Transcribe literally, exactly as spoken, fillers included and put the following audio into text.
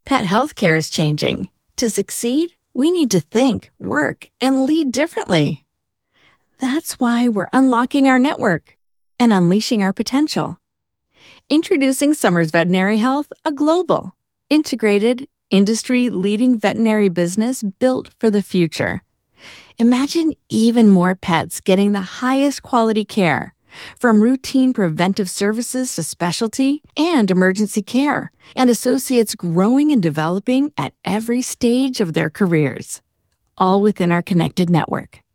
Pet healthcare is changing. To succeed, we need to think, work, and lead differently. That's why we're unlocking our network and unleashing our potential. Introducing Summers Veterinary Health, a global, integrated, industry-leading veterinary business built for the future. Imagine even more pets getting the highest quality care, from routine preventive services to specialty and emergency care, and associates growing and developing at every stage of their careers, all within our connected network.